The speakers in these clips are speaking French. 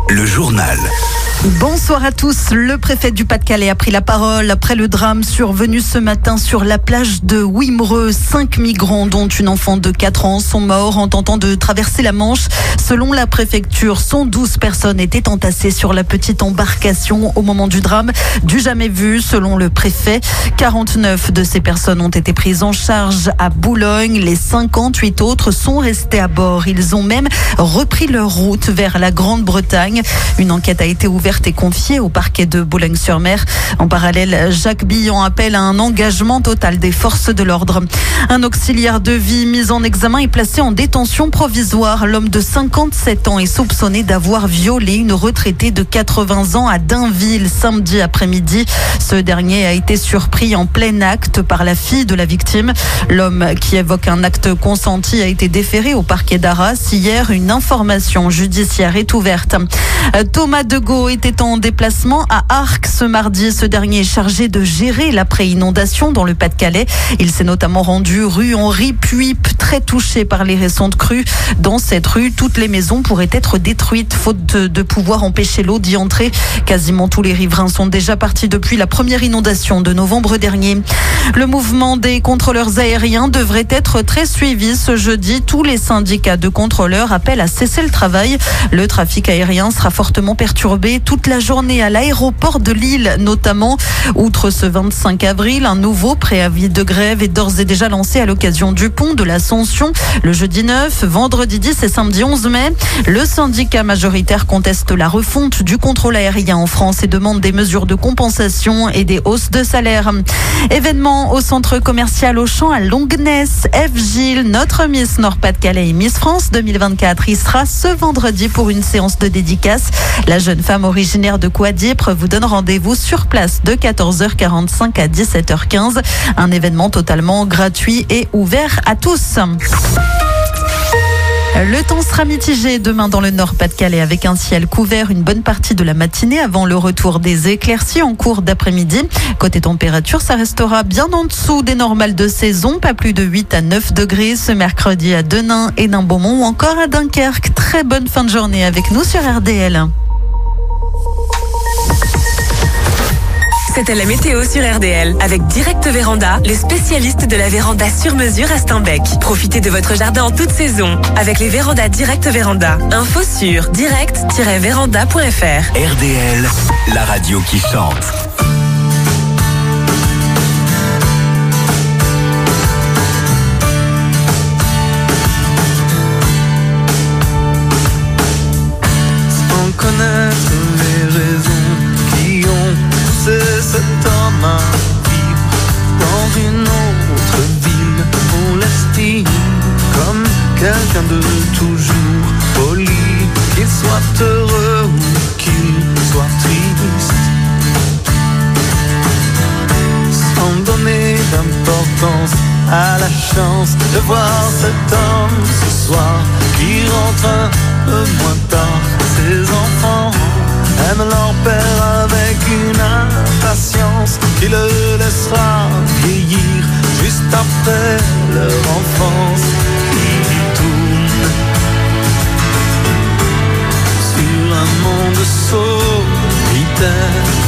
le journal. Bonsoir à tous. Le préfet du Pas-de-Calais a pris la parole après le drame survenu ce matin sur la plage de Wimereux. 5 migrants, dont une enfant de 4 ans, sont morts en tentant de traverser la Manche. Selon la préfecture, 112 personnes étaient entassées sur la petite embarcation au moment du drame. Du jamais vu, selon le préfet. 49 de ces personnes ont été prises en charge à Boulogne. Les 58 autres sont restés à bord. Ils ont même repris leur route vers la Grande-Bretagne. Une enquête a été ouverte et confiée au parquet de Boulogne-sur-Mer. En parallèle, Jacques Billon appelle à un engagement total des forces de l'ordre. Un auxiliaire de vie mis en examen est placé en détention provisoire. L'homme de 57 ans est soupçonné d'avoir violé une retraitée de 80 ans à Dainville samedi après-midi. Ce dernier a été surpris en plein acte par la fille de la victime. L'homme qui évoque un acte consenti a été déféré au parquet d'Arras. Hier, une information judiciaire est ouverte. Thomas Degaut était en déplacement à Arques ce mardi. Ce dernier est chargé de gérer l'après-inondation dans le Pas-de-Calais. Il s'est notamment rendu rue Henri Puip, très touché par les récentes crues. Dans cette rue, toutes les maisons pourraient être détruites, faute de pouvoir empêcher l'eau d'y entrer. Quasiment tous les riverains sont déjà partis depuis la première inondation de novembre dernier. Le mouvement des contrôleurs aériens devrait être très suivi ce jeudi. Tous les syndicats de contrôleurs appellent à cesser le travail. Le trafic aérien sera fortement perturbé toute la journée à l'aéroport de Lille notamment. Outre ce 25 avril, un nouveau préavis de grève est d'ores et déjà lancé à l'occasion du pont de l'Ascension. Le jeudi 9, vendredi 10 et samedi 11 mai, le syndicat majoritaire conteste la refonte du contrôle aérien en France et demande des mesures de compensation et des hausses de salaire. Événement au centre commercial Auchan à Longnes. Eve Gilles, notre Miss Nord-Pas-de-Calais et Miss France 2024, y sera ce vendredi pour une séance de dédicace. La jeune femme originaire de Couadipre vous donne rendez-vous sur place de 14h45 à 17h15. Un événement totalement gratuit et ouvert à tous. Le temps sera mitigé demain dans le Nord-Pas-de-Calais avec un ciel couvert une bonne partie de la matinée avant le retour des éclaircies en cours d'après-midi. Côté température, ça restera bien en dessous des normales de saison, pas plus de 8 à 9 degrés ce mercredi à Denain et Beaumont ou encore à Dunkerque. Très bonne fin de journée avec nous sur RDL. C'était la météo sur RDL avec Direct Véranda, le spécialiste de la véranda sur mesure à Steinbeck. Profitez de votre jardin en toute saison avec les vérandas Direct Véranda. Info sur direct-véranda.fr. RDL, la radio qui chante. Sans connaître les raisons qui ont poussé cet homme à vivre dans une autre ville, on l'estime comme quelqu'un de toujours poli, qu'il soit heureux ou qu'il soit triste, sans donner d'importance à la chance de voir cet homme ce soir qui rentre un peu moins tard. Ses enfants aiment leur père avec une impatience qui le laissera vieillir juste après leur enfance. Il tourne sur un monde solitaire.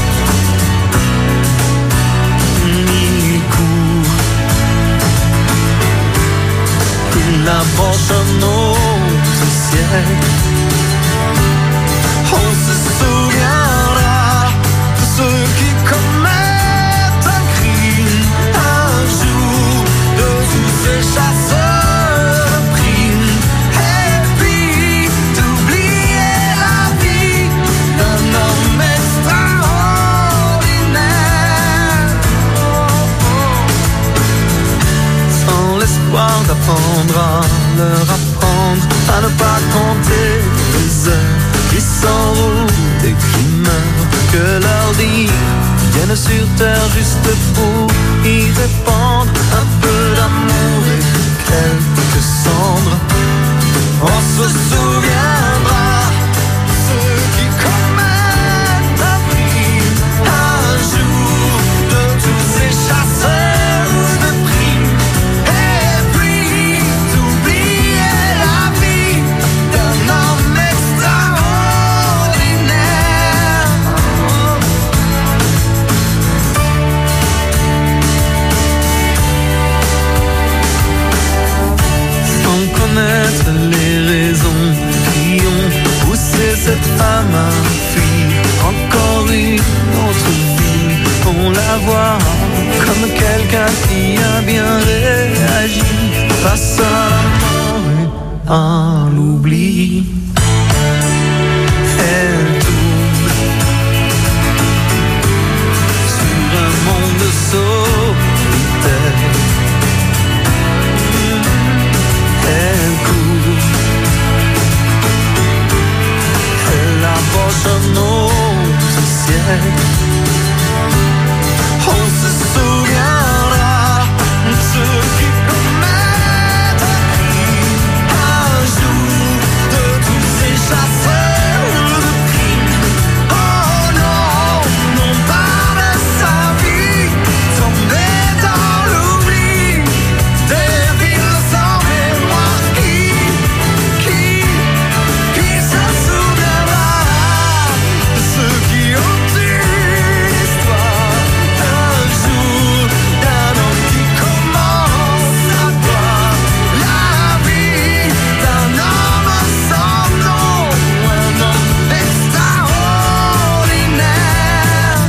Il court, il approche un autre siècle. On se souviendra de ceux qui commettent un crime un jour, de tous ces chasseurs de primes, et puis d'oublier la vie d'un homme extraordinaire, sans l'espoir d'apprendre à leur apprendre à ne pas compter les heures qui s'enroulent et qui meurent, que leur dire viennent sur terre juste pour y répandre un peu d'amour et quelques cendres. On se souviendra de ceux qui commettent un crime un jour, de tous ces chasseurs de primes, et puis d'oublier la vie d'un homme extraordinaire. l'oubli. Elle tourne sur un monde solitaire. Elle court, elle approche un autre ciel. On se souviendra de ceux qui commettent un crime un jour, de tous ces chasseurs de crimes. Oh non, non pas de sa vie, tombée dans l'oubli, des villes sans mémoire. Qui se souviendra de ceux qui ont tué l'histoire d'un jour, d'un homme qui commence à boire la vie d'un homme sans nom, un homme extraordinaire.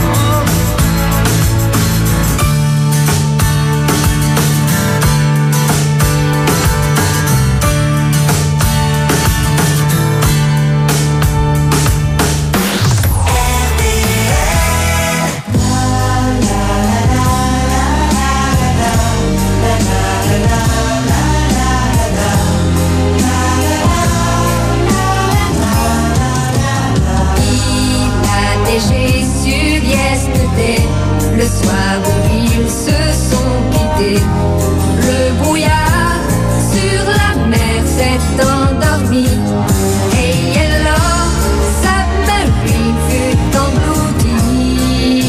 Il a neigé sur yesterday, le soir où ils se sont quittés. Le brouillard sur la mer s'est endormi, et alors submarine fut engloutie.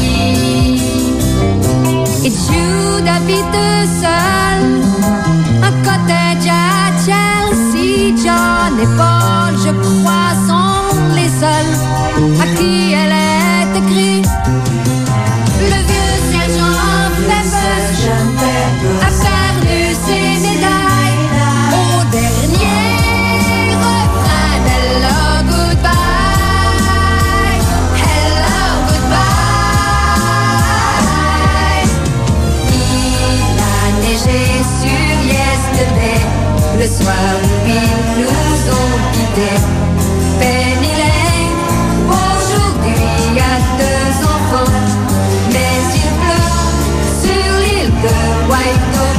Et Jude habite seul un cottage à Chelsea. John et Paul, je crois, sont les seuls à qui elle est écrite. Le vieux sergent Pepper a perdu ses médailles au dernier refrain d'Hello Goodbye. Hello Goodbye. Il a neigé sur yesterday, le soir où ils nous ont quittés. Penny Lane aujourd'hui a 2 enfants, mais il pleut sur l'île de White au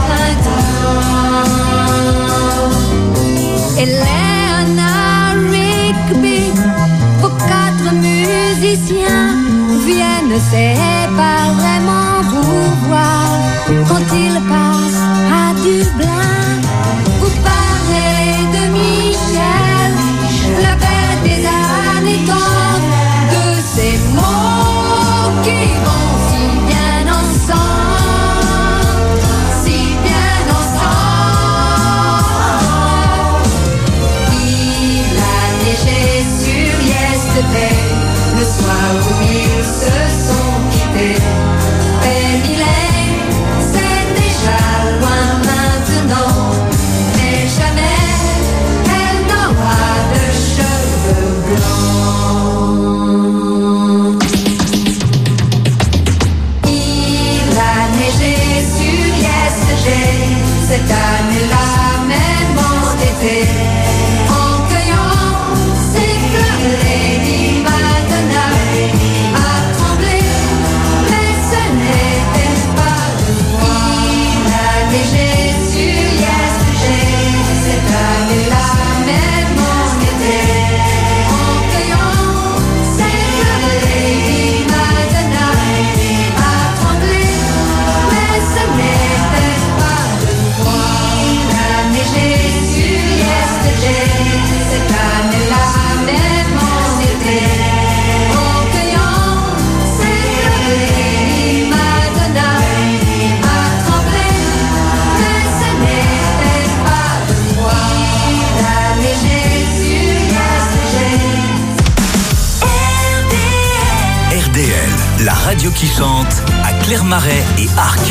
printemps. Et Leonard Rigby, vos 4 musiciens viennent, c'est pas vraiment vous voir quand ils passent à Dublin. Vous parlez de Michel, la bête des années 30, de ces mots qui vont si bien ensemble, si bien ensemble. Il a neigé sur yesterday, le soir où ils se sont quittés. Penny Lane, c'est déjà loin maintenant, mais jamais elle n'aura de cheveux blancs. Il a neigé sur yesterday, cette année-là, même en été, en cueillant ses fleurs, Lady Madonna a tremblé, mais ce n'était pas de moi. Il a neigé sur yesterday, cette année-là, même en été, en cueillant ses fleurs, Lady Madonna a tremblé, mais ce n'était pas de moi. Il a neigé sur yesterday, cette année-là, même en été, en cueillant ses fleurs, Lady Madonna a tremblé, mais ce n'était pas de moi. Il a neigé sur yesterday. RDL, la radio qui chante à Clermarais et Arc.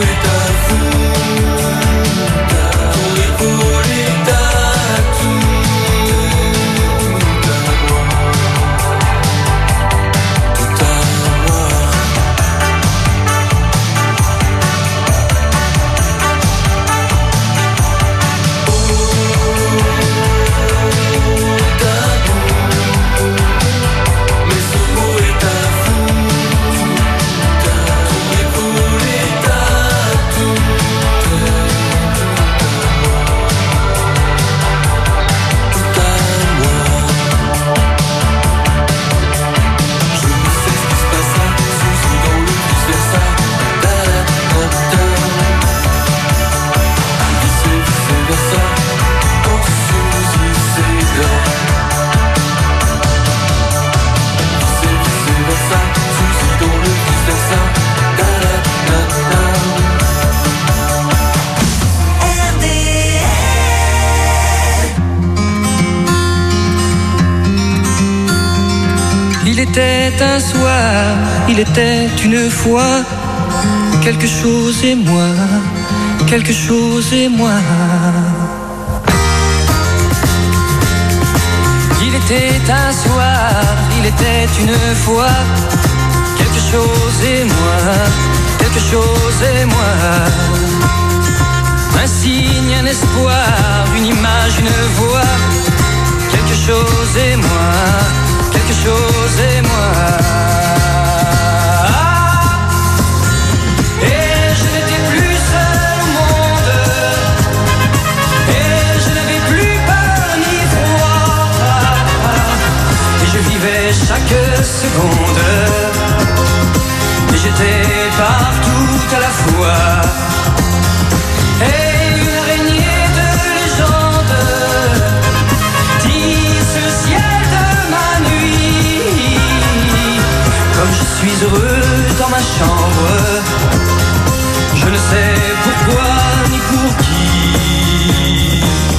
Un soir, il était une fois quelque chose et moi, quelque chose et moi. Il était un soir, il était une fois quelque chose et moi, quelque chose et moi. Un signe, un espoir, une image, une voix, quelque chose et moi, quelque chose et moi. Et je n'étais plus seul au monde, et je n'avais plus peur ni froid, et je vivais chaque seconde, et j'étais partout à la fois. Et une araignée de légende tisse le ciel de ma nuit. Comme je suis heureux dans ma chambre, je ne sais pourquoi ni pour qui.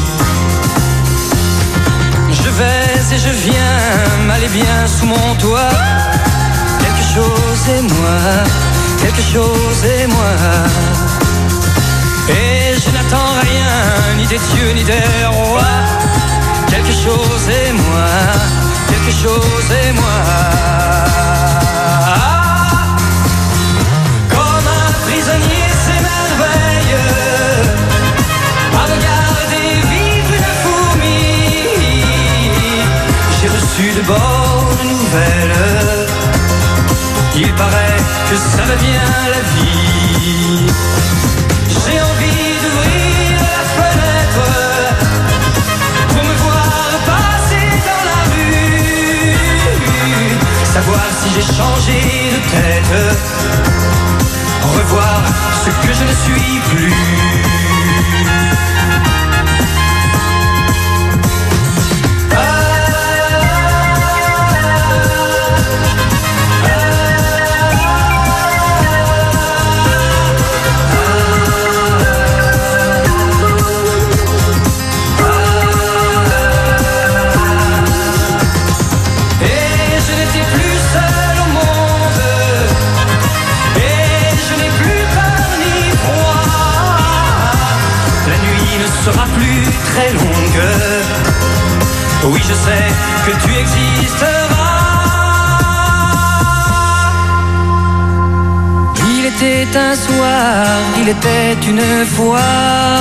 Je vais et je viens, mal et bien sous mon toit. Quelque chose et moi, quelque chose et moi. Et je n'attends rien, ni des dieux, ni des rois. Quelque chose et moi, quelque chose et moi. Comme un prisonnier s'émerveille à regarder vivre une fourmi. J'ai reçu de bonnes nouvelles. Il paraît que ça va bien la vie. J'ai envie d'ouvrir la fenêtre pour me voir passer dans la rue. Savoir si j'ai changé de tête, revoir ce que je ne suis plus. Sera plus très longue. Oui, je sais que tu existeras. Il était un soir, il était une fois.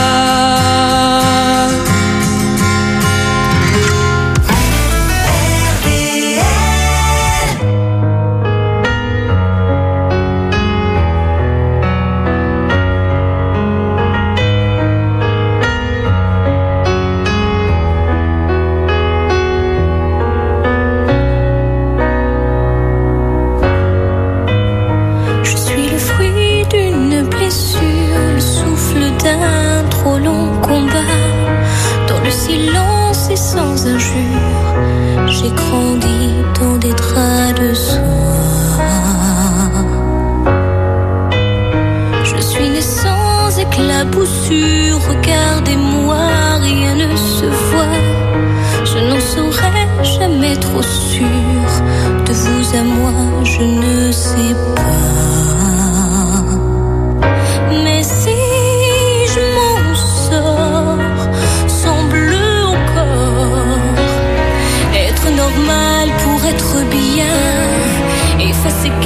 Sans injure, j'ai grandi dans des draps de soie. Je suis née sans éclaboussure, regardez-moi, rien ne se voit. Je n'en serai jamais trop sûre, de vous à moi, je ne sais pas. Mais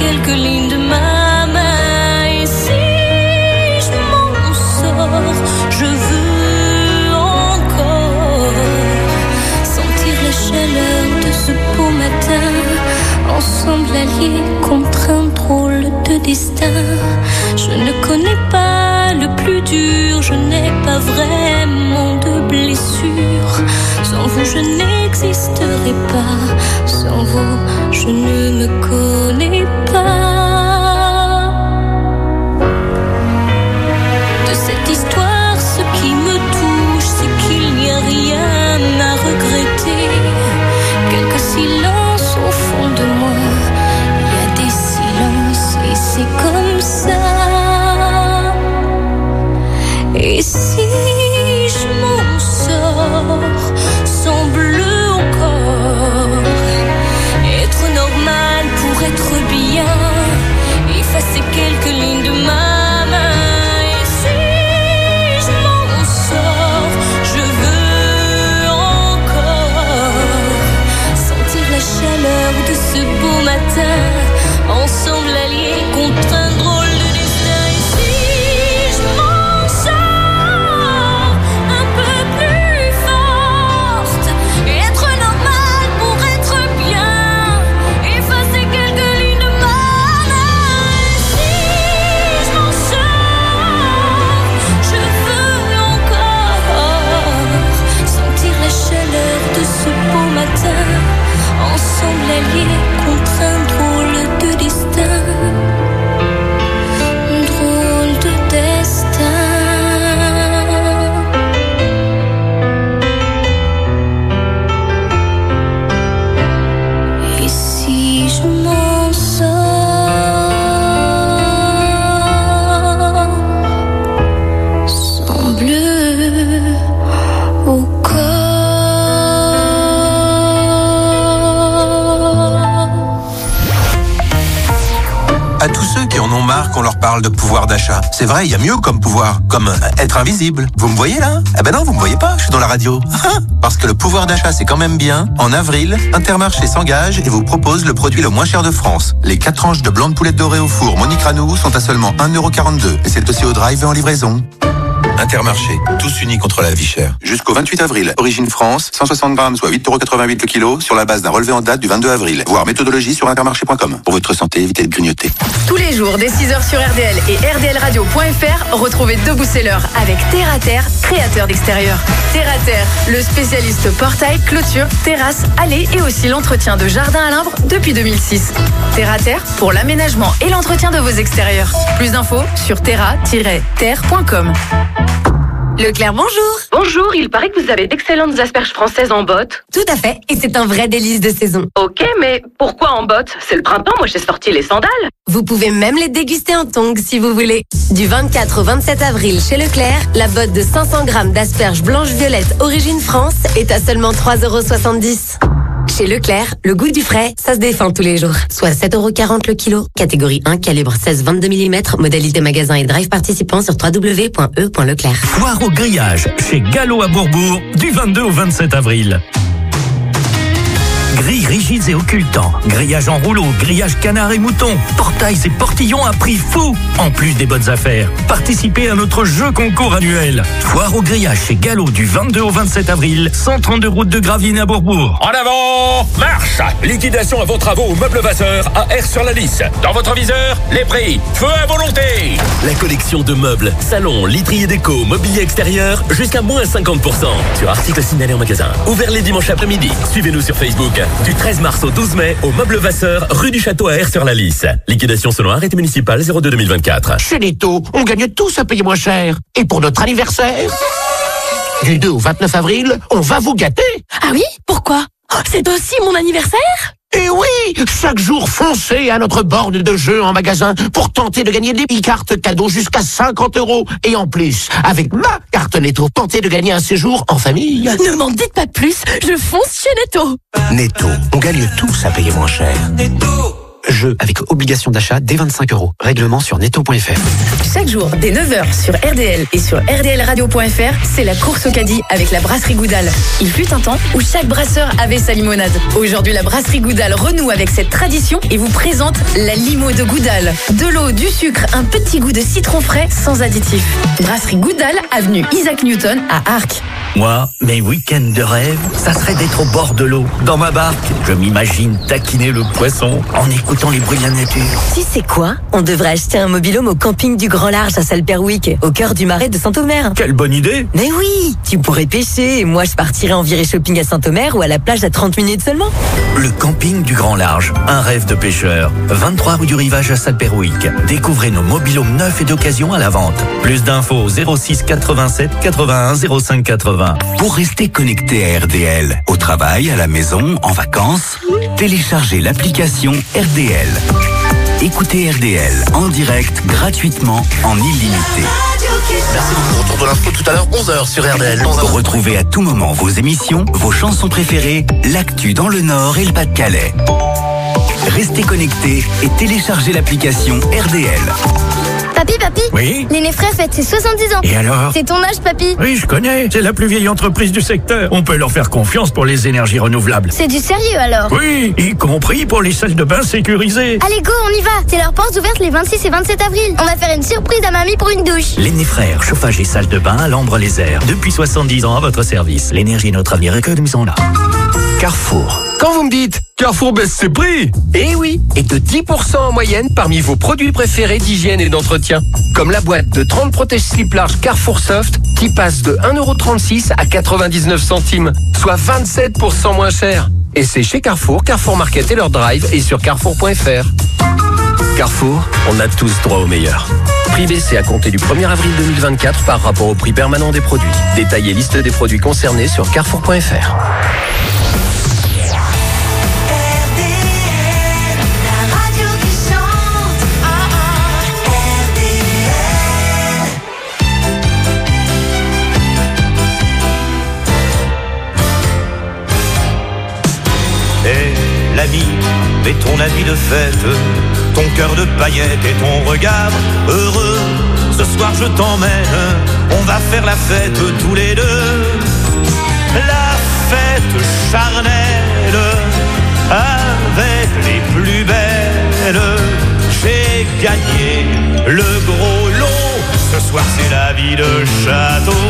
quelques lignes de ma main. Et si je m'en sors, je veux encore sentir la chaleur de ce beau matin, ensemble alliés contre un drôle de destin. Je ne connais pas le plus dur, je n'ai pas vraiment de blessures. Sans vous je n'existerai pas, sans vous je ne me connais pas. De cette histoire, ce qui me touche, c'est qu'il n'y a rien à regretter. Quelques silences au fond de moi, il y a des silences et c'est comme ça. Et si je m'en sors sans bleu encore, être normal pour être bien, effacer quelques lignes de ma main. Et si je m'en sors, je veux encore sentir la chaleur de ce beau matin, ensemble alliés contre un drôle de destin. Et si je m'en sors un peu plus forte, être normal pour être bien, effacer quelques lignes de ma main. Et si je m'en sors, je veux encore sentir la chaleur de ce beau matin, ensemble alliés contre un drôle de destin. Drôle de destin. Et si je m'en sors sans bleu au corps. À tous ceux qui en ont marre qu'on leur parle de pouvoir d'achat. C'est vrai, il y a mieux comme pouvoir, comme être invisible. Vous me voyez là? Eh ben non, vous me voyez pas, je suis dans la radio. Parce que le pouvoir d'achat, c'est quand même bien. En avril, Intermarché s'engage et vous propose le produit le moins cher de France. Les 4 tranches de blanc de poulette dorée au four Monique Ranou sont à seulement 1,42 €. Et c'est aussi au drive et en livraison. Intermarché, tous unis contre la vie chère. Jusqu'au 28 avril, Origine France, 160 grammes, soit 8,88 € le kilo, sur la base d'un relevé en date du 22 avril. Voir méthodologie sur intermarché.com. Pour votre santé, évitez de grignoter. Tous les jours, dès 6h sur RDL et rdlradio.fr, retrouvez deux booksellers avec Terre à Terre, créateur d'extérieur. Terre à Terre, le spécialiste portail, clôture, terrasse, allée et aussi l'entretien de jardin à l'imbre depuis 2006. Terre à Terre, pour l'aménagement et l'entretien de vos extérieurs. Plus d'infos sur terra-terre.com. Leclerc, bonjour. Bonjour, il paraît que vous avez d'excellentes asperges françaises en botte. Tout à fait, et c'est un vrai délice de saison. Ok, mais pourquoi en botte? C'est le printemps, moi j'ai sorti les sandales. Vous pouvez même les déguster en tongs si vous voulez. Du 24 au 27 avril chez Leclerc, la botte de 500 grammes d'asperges blanches-violettes Origine France est à seulement 3,70 €. Chez Leclerc, le goût du frais, ça se défend tous les jours. Soit 7,40 € le kilo. Catégorie 1, calibre 16-22 mm. Modalité magasin et drive participant sur www.e.leclerc. Foire au grillage chez Gallo à Bourbourg du 22 au 27 avril. Grilles rigides et occultants, grillage en rouleau, grillage canard et mouton, portails et portillons à prix fou. En plus des bonnes affaires, participez à notre jeu concours annuel. Foire au grillage chez Gallo du 22 au 27 avril, 132 route de Gravelines à Bourbourg. En avant, marche! Liquidation à vos travaux au meuble Vasseur à Aire-sur-la-Lys. Dans votre viseur, les prix, feu à volonté. La collection de meubles, salons, literie et déco, mobilier extérieur, jusqu'à moins 50% sur articles signalés en magasin. Ouvert les dimanches après-midi. Suivez-nous sur Facebook. Du 13 mars au 12 mai, au meuble Vasseur, rue du Château à Aire-sur-la-Lys. Liquidation selon arrêté municipal 02-2024. Chez Netto, on gagne tous à payer moins cher. Et pour notre anniversaire, du 2 au 29 avril, on va vous gâter. Ah oui? Pourquoi? C'est aussi mon anniversaire? Et oui, chaque jour, foncez à notre borne de jeu en magasin pour tenter de gagner des e-cartes cadeaux jusqu'à 50 €. Et en plus, avec ma carte Netto, tentez de gagner un séjour en famille. Ne m'en dites pas plus, je fonce chez Netto. Netto, on gagne tous à payer moins cher. Netto, Jeu avec obligation d'achat dès 25 €. Règlement sur netto.fr. Chaque jour, dès 9h sur RDL et sur rdlradio.fr, c'est la course au caddie avec la brasserie Goudal. Il fut un temps où chaque brasseur avait sa limonade. Aujourd'hui, la brasserie Goudal renoue avec cette tradition et vous présente la limo de Goudal. De l'eau, du sucre, un petit goût de citron frais sans additifs. Brasserie Goudal, avenue Isaac Newton à Arques. Moi, mes week-ends de rêve, ça serait d'être au bord de l'eau, dans ma barque. Je m'imagine taquiner le poisson en écoutant les bruits de la nature. Tu sais quoi? On devrait acheter un mobil-home au camping du Grand Large à Salperwick, au cœur du marais de Saint-Omer. Quelle bonne idée! Mais oui! Tu pourrais pêcher et moi je partirais en virée shopping à Saint-Omer ou à la plage à 30 minutes seulement. Le camping du Grand Large, un rêve de pêcheur. 23 rue du Rivage à Salperwick. Découvrez nos mobil-homes neufs et d'occasion à la vente. Plus d'infos 06 87 81 05 80. Pour rester connecté à RDL, au travail, à la maison, en vacances, téléchargez l'application RDL. Écoutez RDL en direct, gratuitement, en illimité. Merci beaucoup. Retour de l'info tout à l'heure, 11h sur RDL. Retrouvez à tout moment vos émissions, vos chansons préférées, l'actu dans le Nord et le Pas-de-Calais. Restez connectés et téléchargez l'application RDL. Papy, Oui? Néné Frère fête ses 70 ans. Et alors? C'est ton âge, papy. Oui, je connais. C'est la plus vieille entreprise du secteur. On peut leur faire confiance pour les énergies renouvelables. C'est du sérieux alors? Oui, y compris pour les salles de bain sécurisées. Allez, go, on y va. C'est leurs portes ouvertes les 26 et 27 avril. On va faire une surprise à mamie pour une douche. L'aîné Frère, chauffage et salle de bain à l'Ambre-les-Airs. Depuis 70 ans à votre service. L'énergie est notre avenir, économisons-la. Carrefour. Quand vous me dites Carrefour baisse ses prix, eh oui, et de 10% en moyenne parmi vos produits préférés d'hygiène et d'entretien. Comme la boîte de 30 protège-slip large Carrefour Soft qui passe de 1,36 € à 99 centimes, soit 27% moins cher. Et c'est chez Carrefour, Carrefour Market et leur drive et sur carrefour.fr. Carrefour, on a tous droit au meilleur. Prix baissé à compter du 1er avril 2024 par rapport au prix permanent des produits. Détaillez liste des produits concernés sur carrefour.fr. L'ami, et ton habit de fête, ton cœur de paillettes et ton regard heureux. Ce soir je t'emmène, on va faire la fête tous les deux. La fête charnelle, avec les plus belles. J'ai gagné le gros lot, ce soir c'est la vie de château.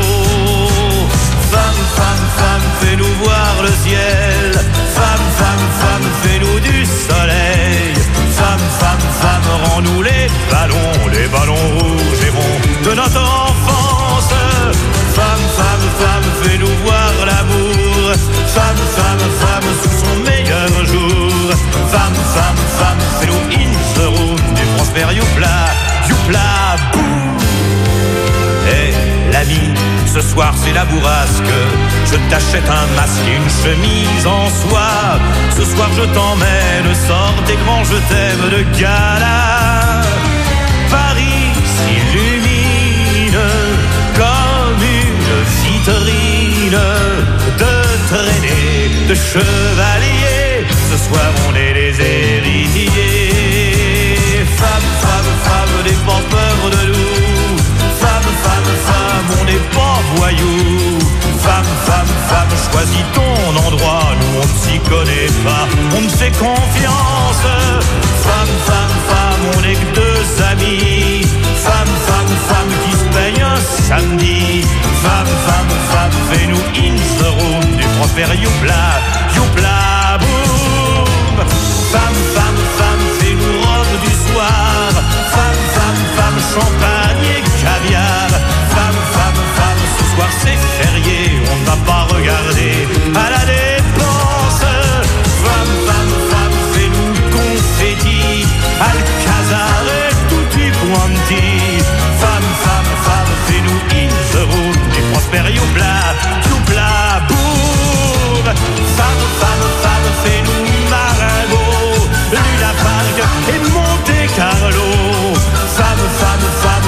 Femme, femme, femme, fais-nous voir le ciel. Femme, femme, femme, fais-nous du soleil. Femme, femme, femme, rends-nous les ballons rouges et ronds de notre enfance. Femme, femme, femme, fais-nous voir l'amour. Femme, femme, femme, sous son meilleur jour. Femme, femme, femme, fais-nous in the room du Prosper Youpla, Youpla, boum. Hey, l'ami, ce soir c'est la bourrasque. Je t'achète un masque et une chemise en soie. Ce soir je t'emmène, sors tes grands je t'aime de gala. Paris s'illumine comme une vitrine de traînées, de chevaliers. Ce soir on est les héritiers. Femme, femme, femme, n'aie pas peur de nous. Femme, femme, femme, on n'est pas voyous. Femme, femme, femme, choisis ton endroit. Nous on ne s'y connaît pas, on ne fait confiance. Femme, femme, femme, on n'est que deux amis. Femme, femme, femme, qui se paye un samedi. Femme, femme, femme, fais-nous in the room du Prosper Youpla, Youpla, boum. Femme, femme, femme, fais-nous robe du soir. Femme, femme, femme, champagne et caviar. Femme, femme, femme, ce soir c'est férié, on ne va pas regarder à la dépense. Femme, femme, femme, fais-nous confetti, Alcazar et tutti quanti. Femme, femme, femme, fais-nous in the room du Prosper Youpla, Youpla, boum. Femme, femme, femme, fais-nous Marengo, Luna Park et Monte Carlo. Femme, femme, femme,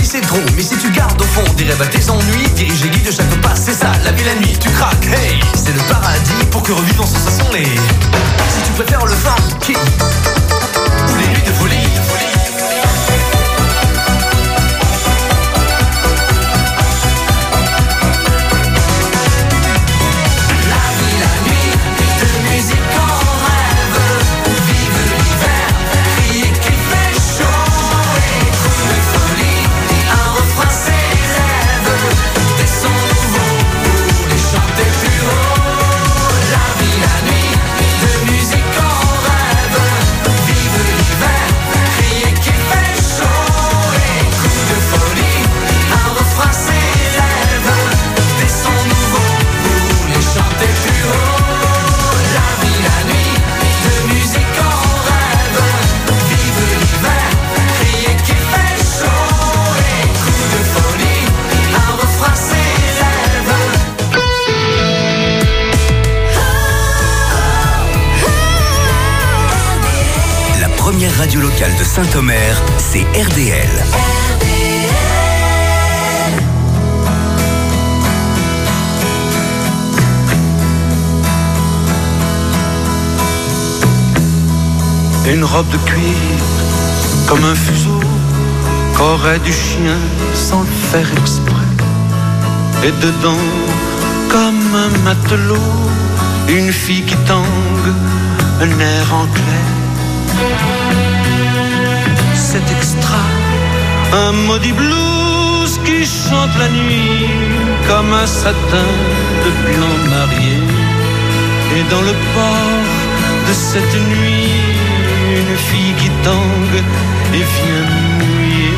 c'est trop. Mais si tu gardes au fond des rêves à tes ennuis, dirige et guide chaque pas, c'est ça, la vie la nuit. Tu craques, hey, c'est le paradis pour que revivent en sensation les. Si tu préfères le funky ou les nuits de folie. Radio locale de Saint-Omer, c'est RDL. Une robe de cuir comme un fuseau qu'aurait du chien sans le faire exprès. Et dedans, comme un matelot, une fille qui tangue, un air anglais. C'est extra, un maudit blues qui chante la nuit comme un satin de blanc marié. Et dans le port de cette nuit, une fille qui tangue et vient mouiller.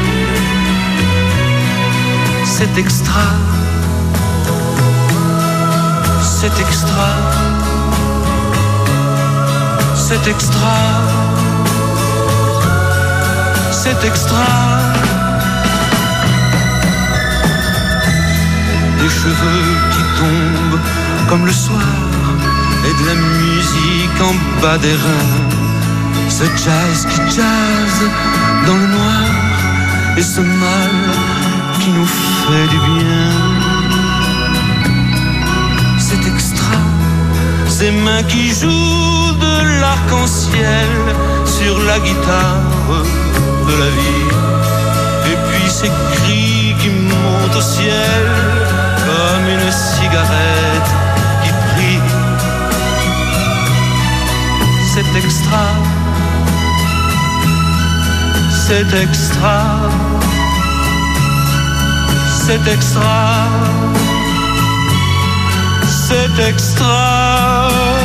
C'est extra, c'est extra, c'est extra. C'est extra. Des cheveux qui tombent comme le soir et de la musique en bas des reins. Ce jazz qui jazz dans le noir et ce mal qui nous fait du bien. C'est extra. Ces mains qui jouent de l'arc-en-ciel sur la guitare de la vie, et puis ces cris qui montent au ciel comme une cigarette qui brille. C'est extra, c'est extra, c'est extra, c'est extra.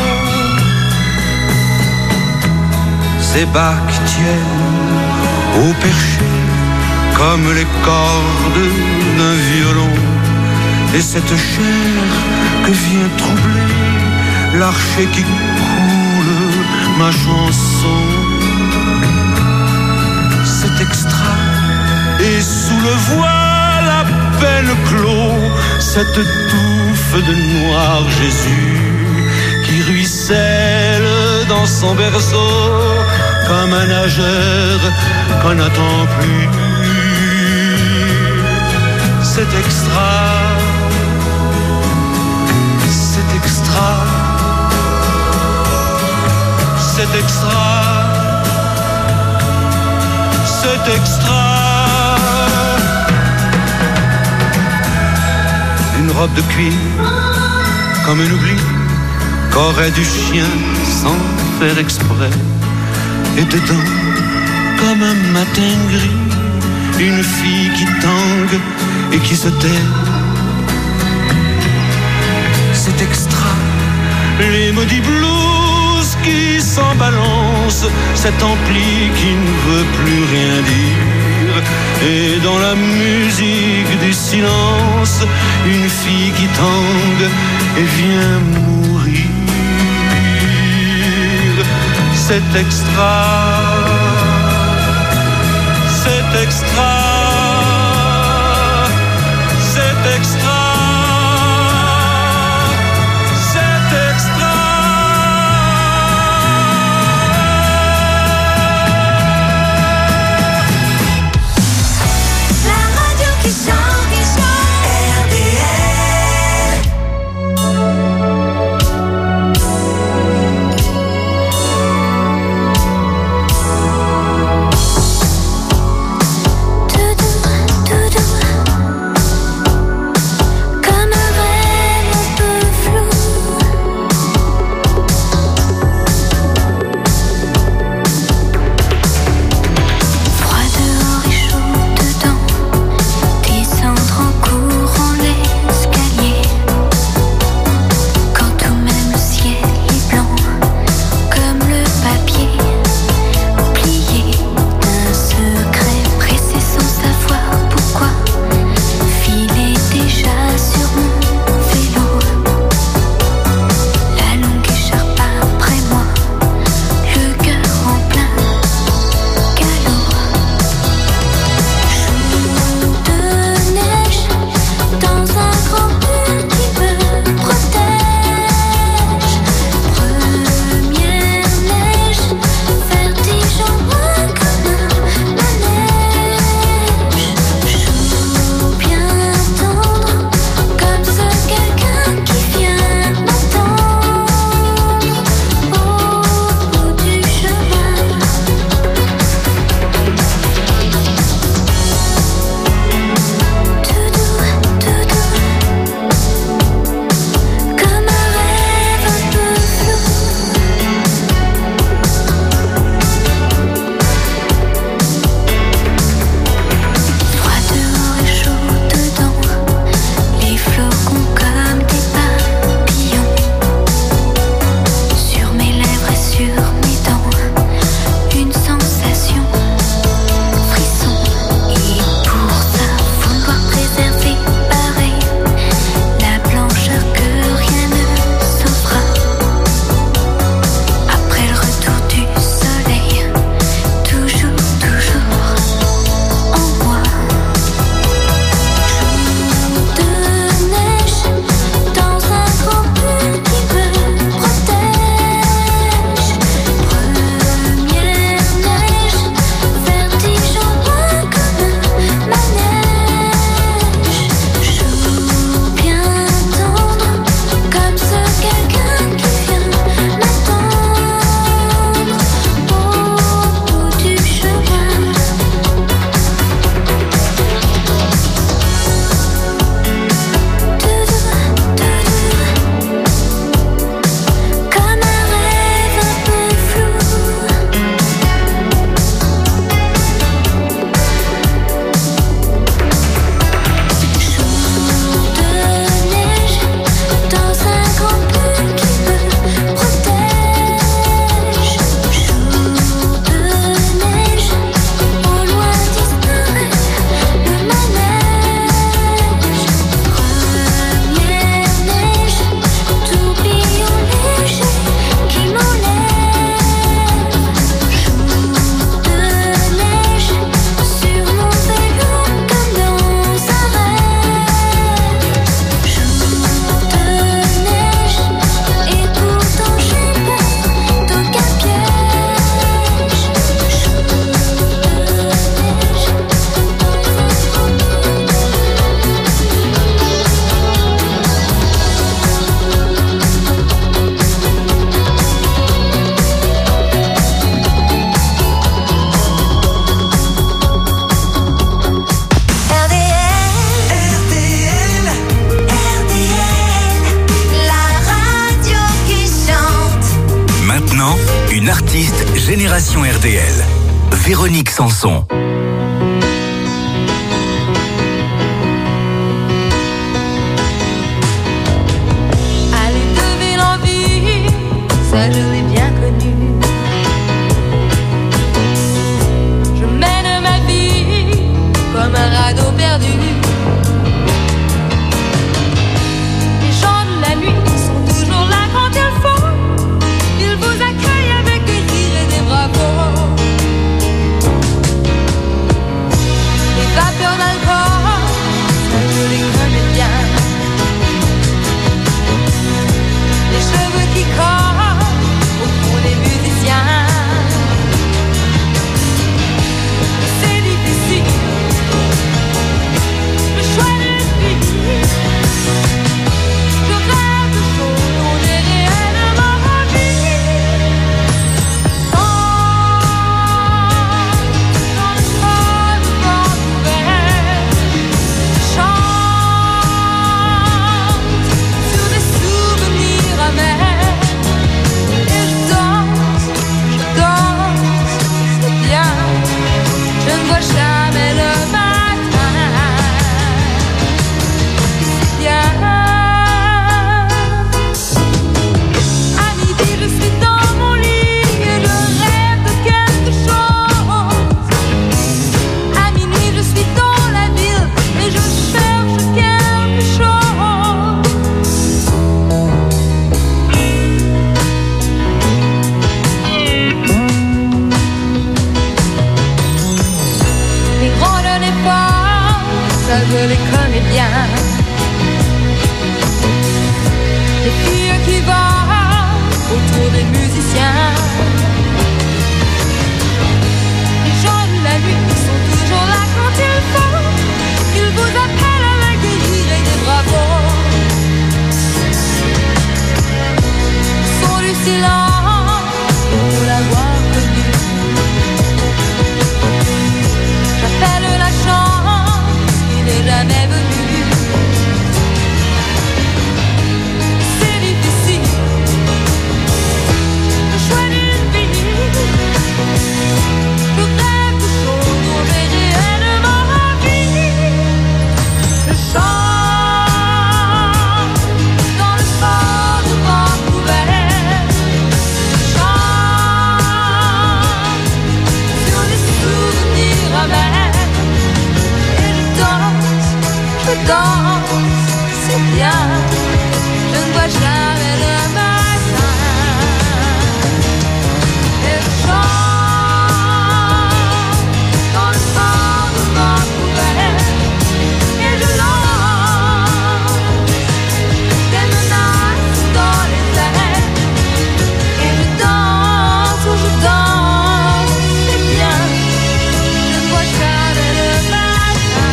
Ces bas qui tiennent au perché comme les cordes d'un violon, et cette chair que vient troubler l'archer qui coule ma chanson. C'est extra, et sous le voile à peine clos, cette touffe de noir Jésus qui ruisselle dans son berceau comme un nageur qu'on n'attend plus. C'est extra, c'est extra, c'est extra, c'est extra. Une robe de cuir comme un oubli qu'aurait du chien sans faire exprès. Et dedans, comme un matin gris, une fille qui tangue et qui se tait. C'est extra, les maudits blues qui s'en balancent, cet ampli qui ne veut plus rien dire. Et dans la musique du silence, une fille qui tangue et vient mourir. C'est extra, c'est extra, c'est extra. La radio Génération RDL. Véronique Sanson. Aller de ville en ville, ça je l'ai bien connu. Je mène ma vie comme un radeau perdu. Les gens de la nuit sont toujours là quand il faut. Ils vous accueillent avec des rires et des bravos. Les vapeurs d'alcool, ça je les connais bien. Les cheveux qui collent au fond des musiciens. C'est difficile, le choix d'une vie. Je rêve de choses dont j'ai réellement envie. Dans le froid de vent ouvert, je chante sur des souvenirs amers. Et je danse, c'est bien. Je ne vois jamais le matin. C'est bien. À midi, je suis dans mon lit et je rêve de quelque chose. À minuit, je suis dans la ville et je cherche quelque chose. Les grandes efforts, ça je les connais bien. Les filles qui volent autour des musiciens. Les gens de la nuit sont toujours là quand il faut. Ils vous appellent avec des rires et des bravos. Le son du silence, pour l'avoir connu. J'appelle la chance qui n'est jamais venue. C'est difficile, le choix d'une vie. Je rêve de choses dont j'ai réellement envie. Je chante dans le sport de vent ouvert. Je chante sur les souvenirs amers. Et je danse, c'est bien. Je ne vois jamais le matin. Et je chante dans le sport de vent ouvert. Et je lance des menaces dans les airs. Et je danse, c'est bien. Je ne vois jamais le matin.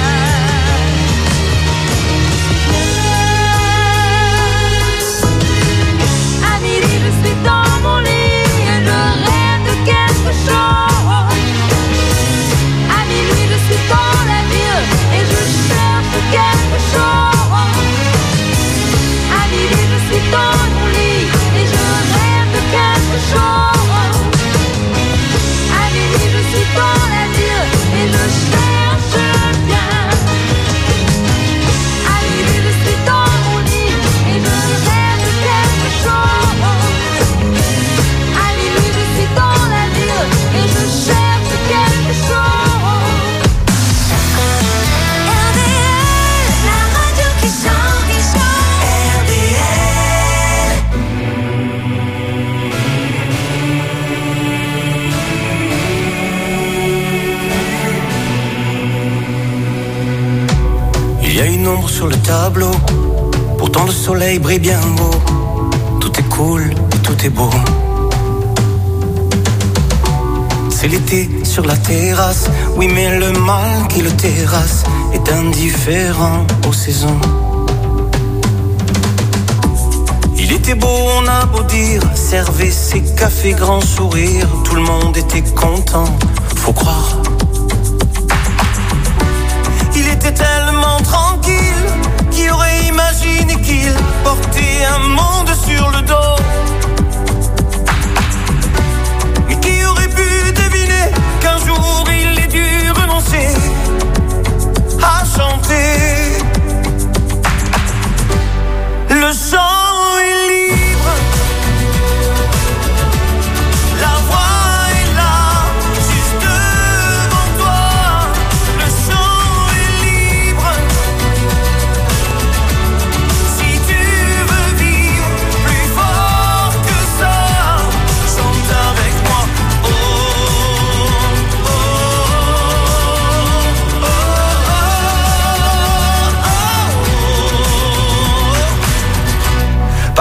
À midi, je suis dans mon lit et je rêve de quelque chose. À minuit, je suis dans la ville et je cherche quelque chose. À midi, je suis dans mon lit et je rêve de quelque chose. À minuit, je suis dans la ville et je cherche bien. À minuit, je suis dans mon lit et je rêve de quelque chose. À minuit, je suis dans la ville et je cherche quelque chose. RDL, la radio qui chante, RDL. Il y a une ombre sur le tableau, pourtant le soleil brille bien beau. Tout est cool et tout est beau. C'est l'été sur la terrasse, oui mais le mal qui le terrasse est indifférent aux saisons. Il était beau, on a beau dire, servait ses cafés grand sourire, tout le monde était content, faut croire. Il était tellement tranquille, qui aurait imaginé qu'il portait un monde sur le dos. Mais qui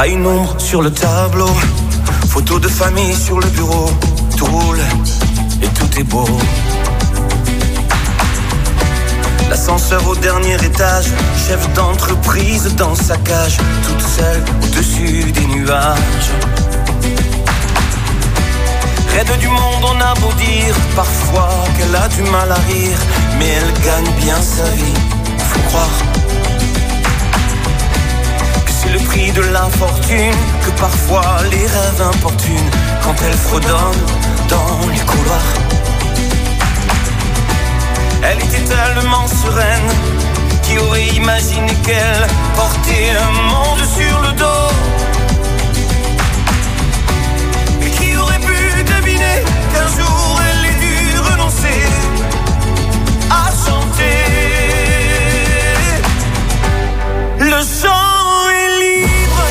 Pas une ombre sur le tableau, photo de famille sur le bureau. Tout roule et tout est beau. L'ascenseur au dernier étage, chef d'entreprise dans sa cage, toute seule au-dessus des nuages. Raide du monde, on a beau dire parfois qu'elle a du mal à rire, mais elle gagne bien sa vie, faut croire que c'est le prix de l'infortune, que parfois les rêves importunent quand elle fredonne dans les couloirs. Elle était tellement sereine, qui aurait imaginé qu'elle portait un monde sur le dos? Et qui aurait pu deviner qu'un jour elle ait dû renoncer à chanter? Le chant est libre,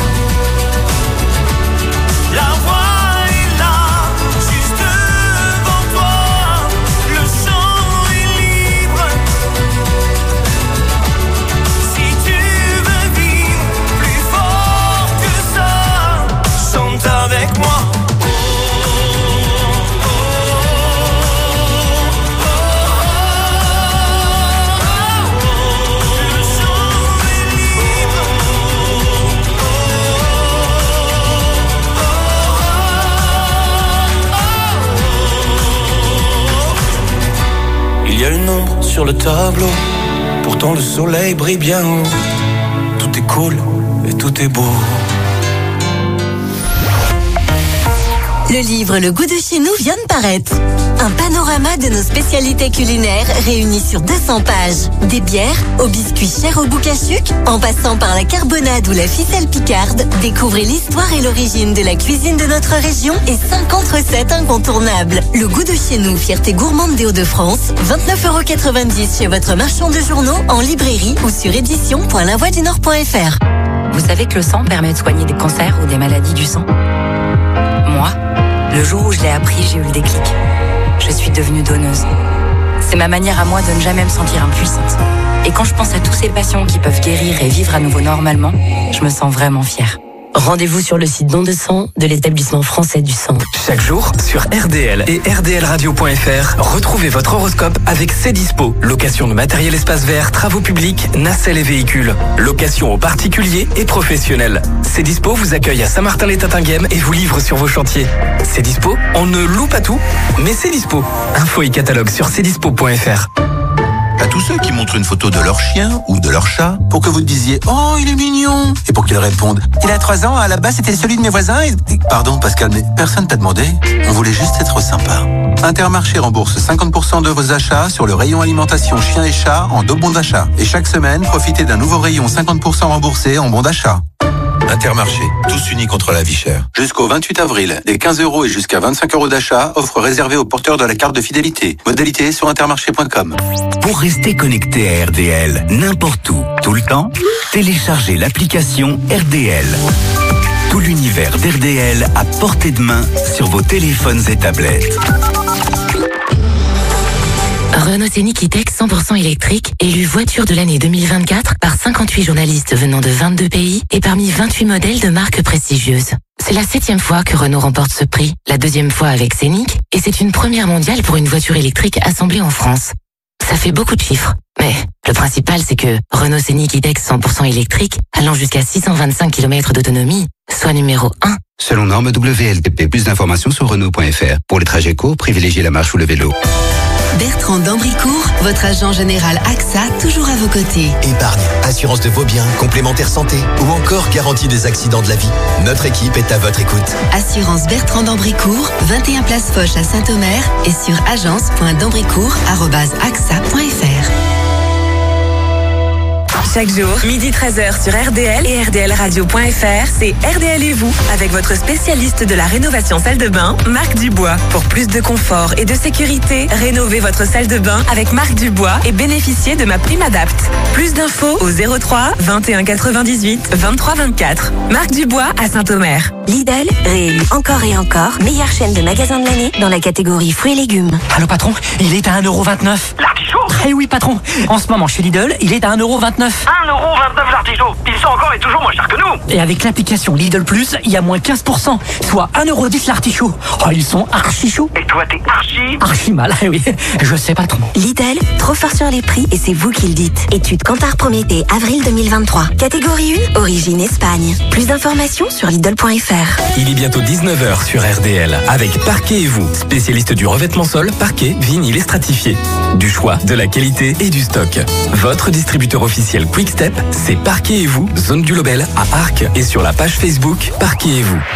la voix est là, juste devant toi. Le chant est libre, si tu veux vivre plus fort que ça, chante avec moi. Il y a une ombre sur le tableau, pourtant le soleil brille bien haut. Tout est cool et tout est beau. Le livre Le goût de chez nous vient de paraître. Un panorama de nos spécialités culinaires réunies sur 200 pages. Des bières aux biscuits chers au bouc à sucre, en passant par la carbonade ou la ficelle picarde, découvrez l'histoire et l'origine de la cuisine de notre région et 50 recettes incontournables. Le goût de chez nous, fierté gourmande des Hauts-de-France, 29,90€ chez votre marchand de journaux, en librairie ou sur édition.lavoidunord.fr. Vous savez que le sang permet de soigner des cancers ou des maladies du sang? Moi, le jour où je l'ai appris, j'ai eu le déclic. Je suis devenue donneuse. C'est ma manière à moi de ne jamais me sentir impuissante. Et quand je pense à tous ces patients qui peuvent guérir et vivre à nouveau normalement, je me sens vraiment fière. Rendez-vous sur le site don de sang de l'établissement français du sang. Chaque jour, sur RDL et rdlradio.fr, retrouvez votre horoscope avec Cdispo. Location de matériel espace vert, travaux publics, nacelles et véhicules. Location aux particuliers et professionnels. Cdispo vous accueille à Saint-Martin-les-Tatinguèmes et vous livre sur vos chantiers. Cdispo, on ne loue pas tout, mais Cdispo. Info et catalogue sur cdispo.fr. À tous ceux qui montrent une photo de leur chien ou de leur chat pour que vous disiez « Oh, il est mignon !» et pour qu'ils répondent « Il a 3 ans, à la base c'était celui de mes voisins et... » Pardon Pascal, mais personne t'a demandé. On voulait juste être sympa. Intermarché rembourse 50% de vos achats sur le rayon alimentation chien et chat en 2 bons d'achat. Et chaque semaine, profitez d'un nouveau rayon 50% remboursé en bons d'achat. Intermarché, tous unis contre la vie chère. Jusqu'au 28 avril, des 15€ et jusqu'à 25€ d'achat, offre réservée aux porteurs de la carte de fidélité. Modalité sur intermarché.com. Pour rester connecté à RDL, n'importe où, tout le temps, téléchargez l'application RDL. Tout l'univers d'RDL à portée de main sur vos téléphones et tablettes. Renault Scénic E-Tech 100% électrique, élu voiture de l'année 2024 par 58 journalistes venant de 22 pays et parmi 28 modèles de marques prestigieuses. C'est la 7e fois que Renault remporte ce prix, la 2e fois avec Scénic, et c'est une première mondiale pour une voiture électrique assemblée en France. Ça fait beaucoup de chiffres, mais le principal c'est que Renault Scénic E-Tech 100% électrique, allant jusqu'à 625 km d'autonomie, soit numéro 1. Selon norme WLTP, plus d'informations sur Renault.fr. Pour les trajets courts, privilégiez la marche ou le vélo. Bertrand d'Ambricourt, votre agent général AXA, toujours à vos côtés. Épargne, assurance de vos biens, complémentaire santé ou encore garantie des accidents de la vie. Notre équipe est à votre écoute. Assurance Bertrand d'Ambricourt, 21 place Foch à Saint-Omer et sur agence.dambricourt@axa.fr. Chaque jour, midi 13h sur RDL et rdlradio.fr, c'est RDL et vous, avec votre spécialiste de la rénovation salle de bain, Marc Dubois. Pour plus de confort et de sécurité, rénovez votre salle de bain avec Marc Dubois et bénéficiez de ma prime Adapt. Plus d'infos au 03 21 98 23 24. Marc Dubois à Saint-Omer. Lidl, réélu encore et encore, meilleure chaîne de magasins de l'année dans la catégorie fruits et légumes. Allô patron, il est à 1,29€. L'artichaut Eh oui, patron. En ce moment, chez Lidl, il est à 1,29€. 1,29€ l'artichaut. Ils sont encore et toujours moins chers que nous. Et avec l'application Lidl Plus, il y a moins 15%, soit 1,10€ l'artichaut. Oh, ils sont archi chauds. Et toi, t'es archi mal, eh oui. Je sais, patron. Lidl, trop fort sur les prix et c'est vous qui le dites. Étude Kantar Prométhée, avril 2023. Catégorie 1, origine Espagne. Plus d'informations sur Lidl.fr. Il est bientôt 19h sur RDL avec Parquet et vous, spécialiste du revêtement sol, parquet, vinyle et stratifié. Du choix, de la qualité et du stock. Votre distributeur officiel Quick-Step, c'est Parquet et vous, zone du Lobel à Arc et sur la page Facebook Parquet et vous.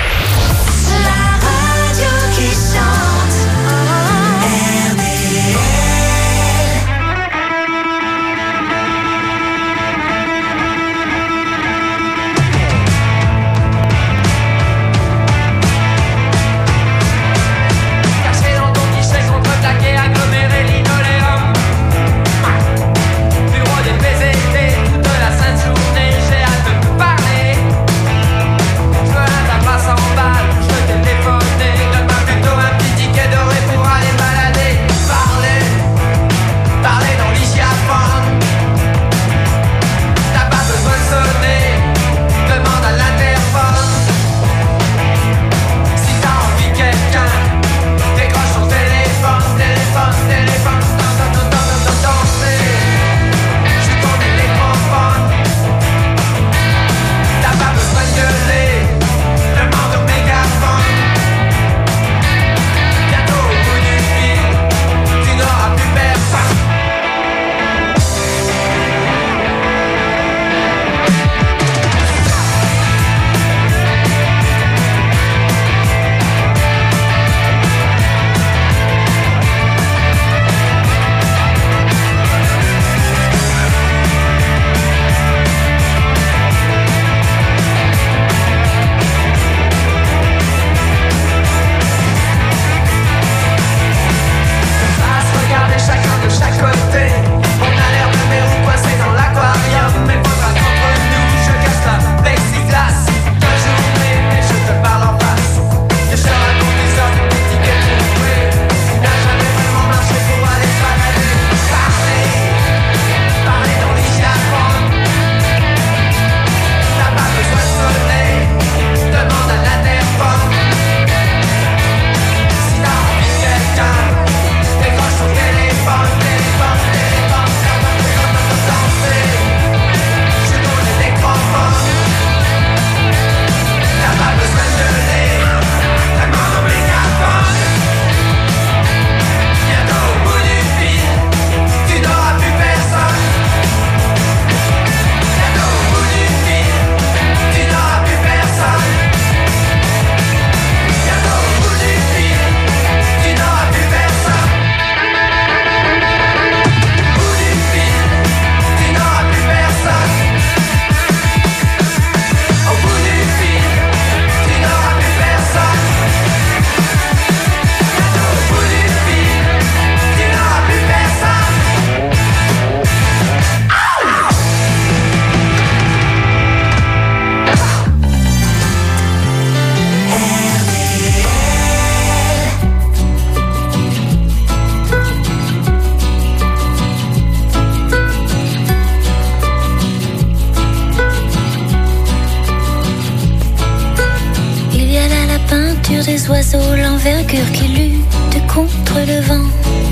oiseaux, l'envergure qui lutte contre le vent.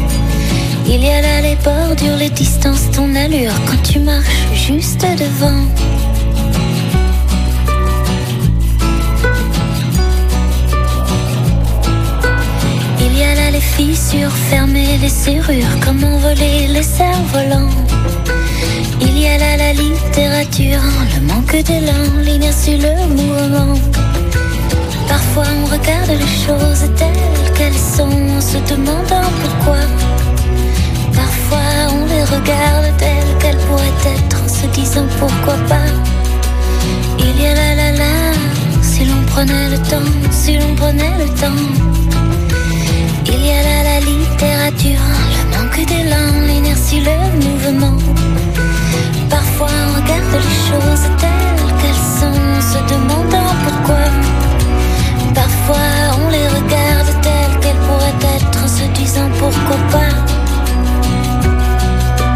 Il y a là les bordures, les distances, ton allure quand tu marches juste devant. Il y a là les fissures, fermer les serrures, comment voler les cerfs-volants. Il y a là la littérature, le manque d'élan, l'inertie, le mouvement. Parfois on regarde les choses telles qu'elles sont, en se demandant pourquoi. Parfois on les regarde telles qu'elles pourraient être, en se disant pourquoi pas. Il y a là, si l'on prenait le temps, si l'on prenait le temps. Il y a là la littérature, le manque d'élan, l'inertie, le mouvement. Parfois on regarde les choses telles qu'elles sont, en se demandant pourquoi. Parfois on les regarde telles qu'elles pourraient être, en se disant pourquoi pas.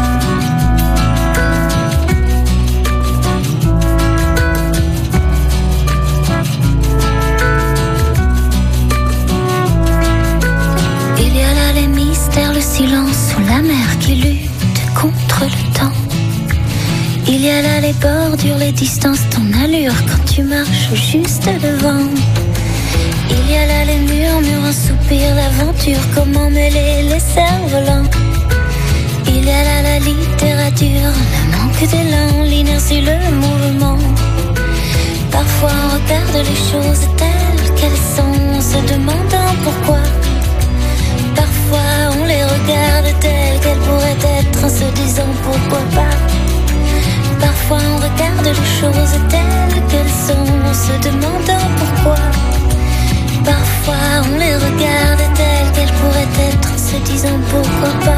sous la mer qui lutte contre le temps. Il y a là les bordures, les distances, ton allure quand tu marches juste devant. Il y a là les murmures, un soupir, l'aventure, comment mêler les cerfs-volants. Il y a là la littérature, le manque d'élan, l'inertie, le mouvement. Parfois on regarde les choses telles qu'elles sont, en se demandant pourquoi. Parfois on les regarde telles qu'elles pourraient être, en se disant pourquoi pas. Parfois on regarde les choses telles qu'elles sont, en se demandant pourquoi. Parfois on les regarde telles qu'elles pourraient être, en se disant pourquoi pas.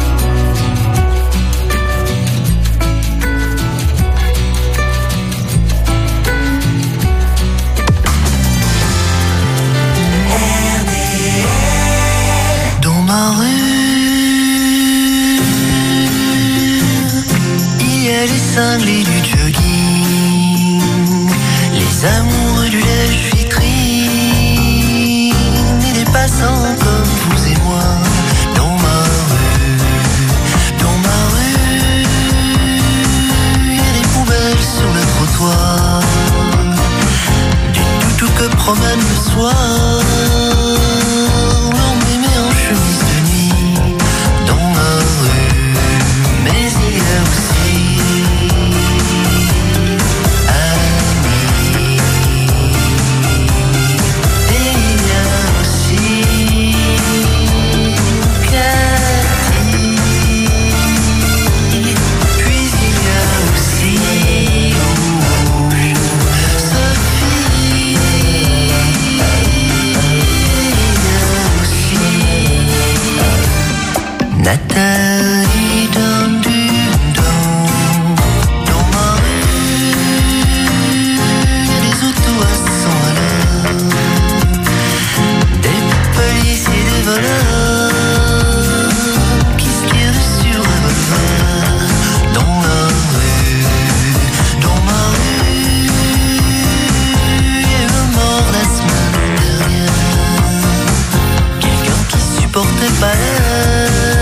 Dans ma rue, il y a les cinglés du jogging, les amoureux du lèche-vitrine et les passants comme vous et moi. Dans ma rue, il y a des poubelles sur le trottoir, du toutou que promène le soir. Chemise de nuit dans ma rue, mais il y a aussi Annie, et il y a aussi Cathy, puis il y a aussi Sophie, et il y a aussi Nathalie dans ma rue, des autos à 100 à l'heure, des policiers, des voleurs qui se tirent sur un revolver. Dans ma rue, il y a eu un mort la semaine dernière, quelqu'un qui supportait pas l'air.